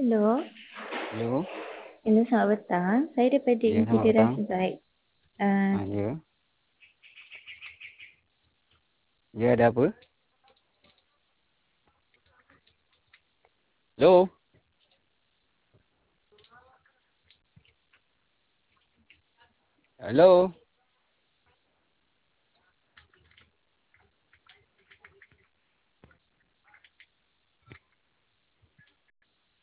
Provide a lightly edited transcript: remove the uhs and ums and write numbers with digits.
Halo, Halo, halo selamat petang. Saya dapat iya selamat petang. diinspirasi baik. Eh, Iya, iya ada apa? Halo, halo.